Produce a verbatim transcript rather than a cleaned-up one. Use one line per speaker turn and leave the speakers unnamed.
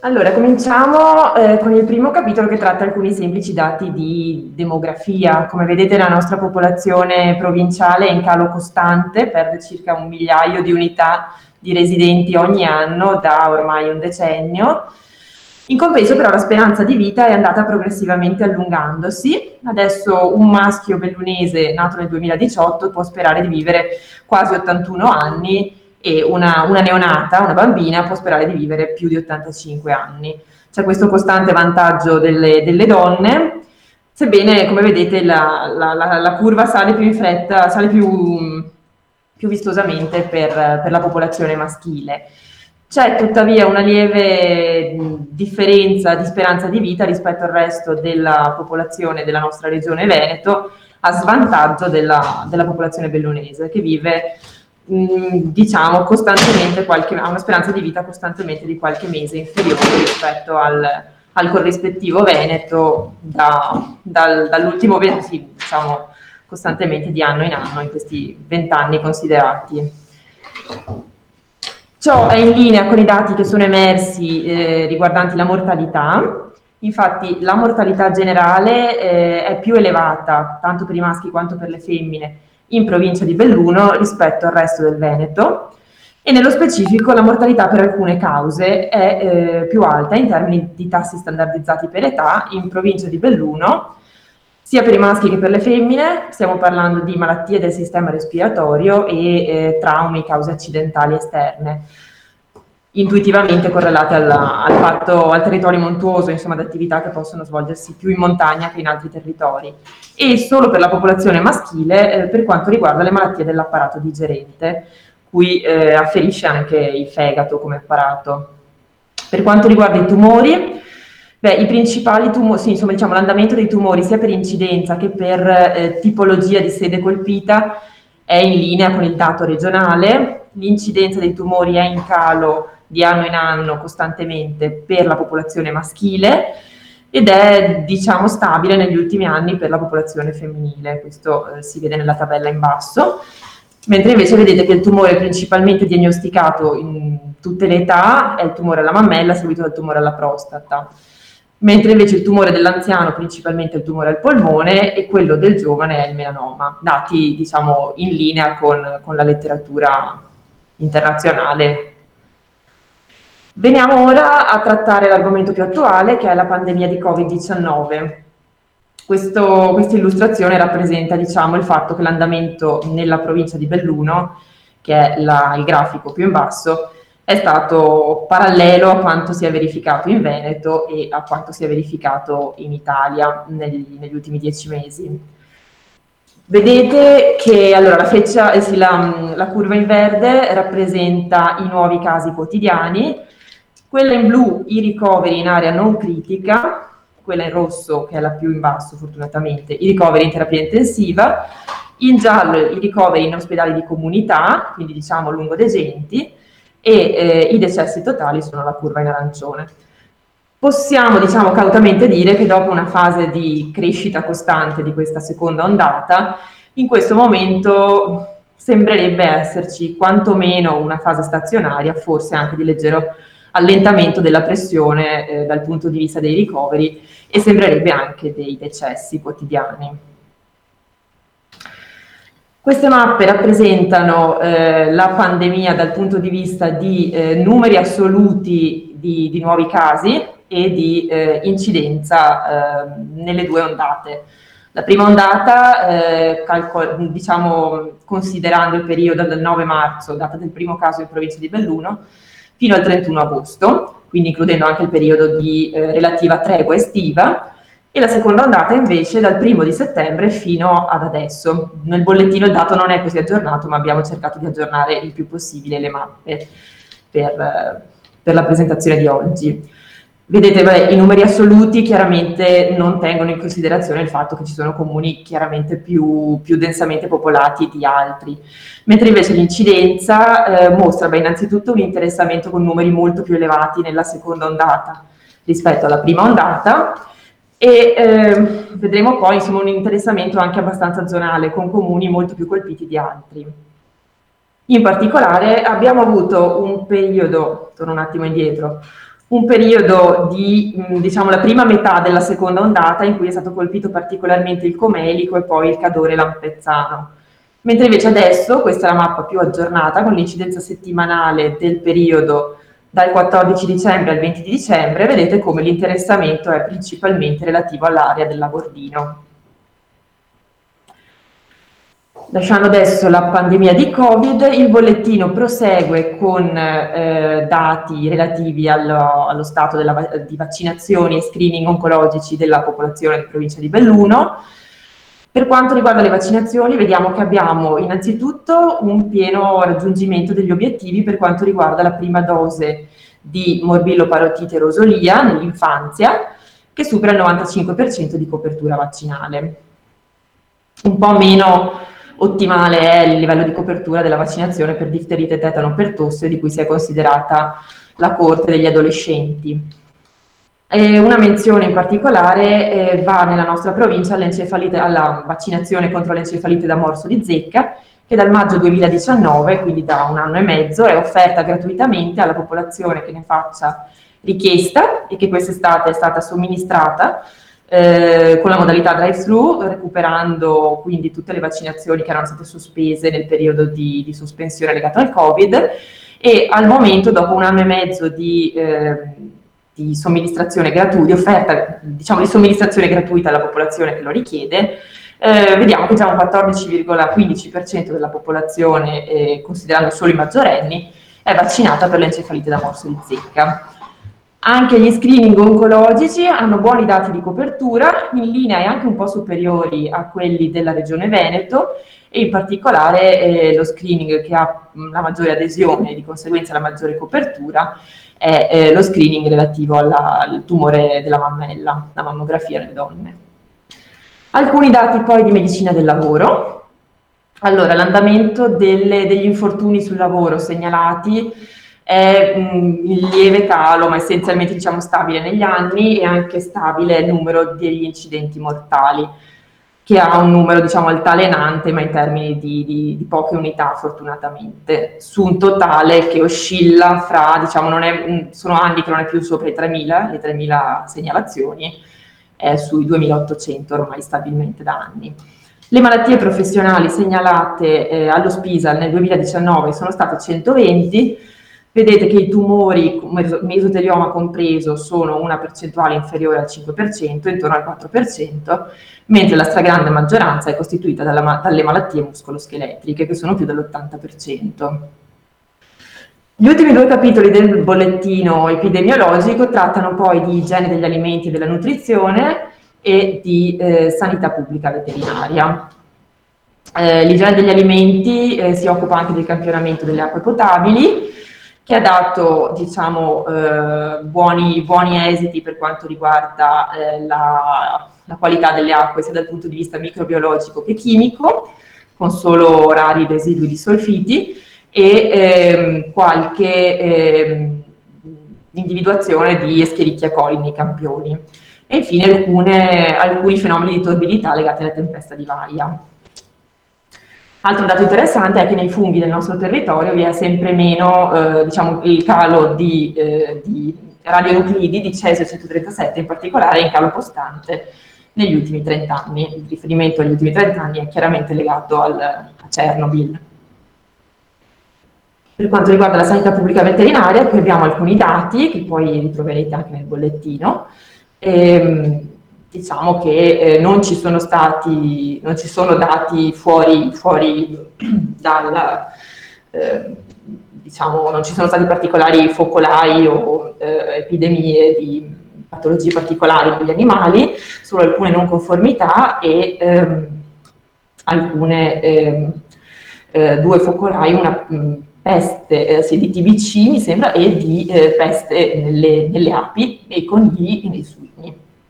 Allora, cominciamo eh, con il primo capitolo che tratta alcuni semplici dati di demografia. Come vedete, la nostra popolazione provinciale è in calo costante, perde circa un migliaio di unità di residenti ogni anno da ormai un decennio. In compenso però la speranza di vita è andata progressivamente allungandosi. Adesso un maschio bellunese nato nel duemiladiciotto può sperare di vivere quasi ottantuno anni e una, una neonata, una bambina, può sperare di vivere più di ottantacinque anni. C'è questo costante vantaggio delle, delle donne, sebbene, come vedete, la, la, la, la curva sale più in fretta, sale più, più vistosamente per, per la popolazione maschile. C'è tuttavia una lieve differenza di speranza di vita rispetto al resto della popolazione della nostra regione Veneto, a svantaggio della, della popolazione bellunese, che vive mh, diciamo costantemente qualche, ha una speranza di vita costantemente di qualche mese inferiore rispetto al, al corrispettivo veneto da, dal, dall'ultimo sì, diciamo costantemente di anno in anno in questi vent'anni considerati. Ciò è in linea con i dati che sono emersi eh, riguardanti la mortalità. Infatti la mortalità generale eh, è più elevata, tanto per i maschi quanto per le femmine, in provincia di Belluno rispetto al resto del Veneto, e nello specifico la mortalità per alcune cause è eh, più alta in termini di tassi standardizzati per età in provincia di Belluno, sia per i maschi che per le femmine. Stiamo parlando di malattie del sistema respiratorio e eh, traumi, cause accidentali esterne, intuitivamente correlate alla, al, fatto, al territorio montuoso, insomma, ad attività che possono svolgersi più in montagna che in altri territori. E solo per la popolazione maschile eh, per quanto riguarda le malattie dell'apparato digerente, cui eh, afferisce anche il fegato come apparato. Per quanto riguarda i tumori, beh, i principali tumori, sì, insomma, diciamo, l'andamento dei tumori sia per incidenza che per eh, tipologia di sede colpita è in linea con il dato regionale. L'incidenza dei tumori è in calo di anno in anno costantemente per la popolazione maschile ed è, diciamo, stabile negli ultimi anni per la popolazione femminile. Questo eh, si vede nella tabella in basso. Mentre invece vedete che il tumore principalmente diagnosticato in tutte le età è il tumore alla mammella seguito dal tumore alla prostata, mentre invece il tumore dell'anziano principalmente è il tumore al polmone e quello del giovane è il melanoma, dati diciamo in linea con, con la letteratura internazionale. Veniamo ora a trattare l'argomento più attuale, che è la pandemia di Covid diciannove. Questo, questa illustrazione rappresenta, diciamo, il fatto che l'andamento nella provincia di Belluno, che è la, il grafico più in basso, è stato parallelo a quanto si è verificato in Veneto e a quanto si è verificato in Italia negli, negli ultimi dieci mesi. Vedete che allora, la, freccia, eh sì, la, la curva in verde rappresenta i nuovi casi quotidiani, quella in blu i ricoveri in area non critica, quella in rosso, che è la più in basso fortunatamente, i ricoveri in terapia intensiva, in giallo i ricoveri in ospedali di comunità, quindi diciamo lungodegenti, e eh, i decessi totali sono la curva in arancione. Possiamo, diciamo, cautamente dire che dopo una fase di crescita costante di questa seconda ondata, in questo momento sembrerebbe esserci quantomeno una fase stazionaria, forse anche di leggero allentamento della pressione eh, dal punto di vista dei ricoveri e sembrerebbe anche dei decessi quotidiani. Queste mappe rappresentano eh, la pandemia dal punto di vista di eh, numeri assoluti di, di nuovi casi e di eh, incidenza eh, nelle due ondate. La prima ondata, eh, calcol- diciamo, considerando il periodo dal nove marzo, data del primo caso in provincia di Belluno, fino al trentuno agosto, quindi includendo anche il periodo di eh, relativa tregua estiva, e la seconda ondata invece dal primo di settembre fino ad adesso. Nel bollettino il dato non è così aggiornato, ma abbiamo cercato di aggiornare il più possibile le mappe per, per la presentazione di oggi. Vedete, beh, i numeri assoluti chiaramente non tengono in considerazione il fatto che ci sono comuni chiaramente più, più densamente popolati di altri, mentre invece l'incidenza eh, mostra beh, innanzitutto un interessamento con numeri molto più elevati nella seconda ondata rispetto alla prima ondata, e eh, vedremo poi insomma, un interessamento anche abbastanza zonale, con comuni molto più colpiti di altri. In particolare abbiamo avuto un periodo, torno un attimo indietro, un periodo di, mh, diciamo, la prima metà della seconda ondata in cui è stato colpito particolarmente il Comelico e poi il Cadore Lampezzano. Mentre invece adesso, questa è la mappa più aggiornata, con l'incidenza settimanale del periodo dal quattordici dicembre al venti di dicembre, vedete come l'interessamento è principalmente relativo all'area del Labordino. Lasciando adesso la pandemia di Covid, il bollettino prosegue con eh, dati relativi allo, allo stato della, di vaccinazioni e screening oncologici della popolazione di provincia di Belluno. Per quanto riguarda le vaccinazioni, vediamo che abbiamo innanzitutto un pieno raggiungimento degli obiettivi per quanto riguarda la prima dose di morbillo parotite rosolia nell'infanzia, che supera il novantacinque per cento di copertura vaccinale. Un po' meno ottimale è il livello di copertura della vaccinazione per difterite, tetano, pertosse, di cui si è considerata la coorte degli adolescenti. E una menzione in particolare eh, va nella nostra provincia alla vaccinazione contro l'encefalite da morso di zecca, che dal maggio duemiladiciannove, quindi da un anno e mezzo, è offerta gratuitamente alla popolazione che ne faccia richiesta e che quest'estate è stata somministrata Eh, con la modalità drive-thru, recuperando quindi tutte le vaccinazioni che erano state sospese nel periodo di, di sospensione legato al Covid, e al momento, dopo un anno e mezzo di, eh, di somministrazione gratuita, di offerta diciamo di somministrazione gratuita alla popolazione che lo richiede, eh, vediamo che già un quattordici virgola quindici per cento della popolazione, eh, considerando solo i maggiorenni, è vaccinata per l'encefalite da morso di zecca. Anche gli screening oncologici hanno buoni dati di copertura, in linea e anche un po' superiori a quelli della Regione Veneto, e in particolare eh, lo screening che ha mh, la maggiore adesione e di conseguenza la maggiore copertura è eh, lo screening relativo alla, al tumore della mammella, la mammografia nelle donne. Alcuni dati poi di medicina del lavoro. Allora, l'andamento degli infortuni sul lavoro segnalati è mh, in lieve calo, ma essenzialmente diciamo stabile negli anni, e anche stabile il numero degli incidenti mortali, che ha un numero diciamo altalenante, ma in termini di, di, di poche unità fortunatamente, su un totale che oscilla fra, diciamo, non è, sono anni che non è più sopra i tremila, le tremila segnalazioni, è sui duemilaottocento ormai stabilmente da anni. Le malattie professionali segnalate eh, allo Spisal nel duemiladiciannove sono state centoventi. Vedete che i tumori, mesotelioma compreso, sono una percentuale inferiore al cinque per cento, intorno al quattro per cento, mentre la stragrande maggioranza è costituita dalla, dalle malattie muscoloscheletriche, che sono più dell'ottanta per cento. Gli ultimi due capitoli del bollettino epidemiologico trattano poi di igiene degli alimenti e della nutrizione e di eh, sanità pubblica veterinaria. Eh, l'igiene degli alimenti eh, si occupa anche del campionamento delle acque potabili, che ha dato diciamo, eh, buoni, buoni esiti per quanto riguarda eh, la, la qualità delle acque, sia dal punto di vista microbiologico che chimico, con solo rari residui di solfiti e ehm, qualche ehm, individuazione di Escherichia coli nei campioni. E infine alcune, alcuni fenomeni di torbidità legati alla tempesta di Vaia. Altro dato interessante è che nei funghi del nostro territorio vi è sempre meno eh, diciamo, il calo di, eh, di radionuclidi di cesio centotrentasette, in particolare in calo costante negli ultimi trenta anni. Il riferimento agli ultimi trenta anni è chiaramente legato al, a Chernobyl. Per quanto riguarda la sanità pubblica veterinaria, qui abbiamo alcuni dati che poi ritroverete anche nel bollettino. Ehm, diciamo che eh, non ci sono stati, non ci sono dati fuori, fuori dal, eh, diciamo, non ci sono stati particolari focolai o eh, epidemie di patologie particolari negli animali, solo alcune non conformità e ehm, alcune, ehm, eh, due focolai, una mh, peste eh, sì, di T B C mi sembra, e di eh, peste nelle, nelle api e conigli e nei suini.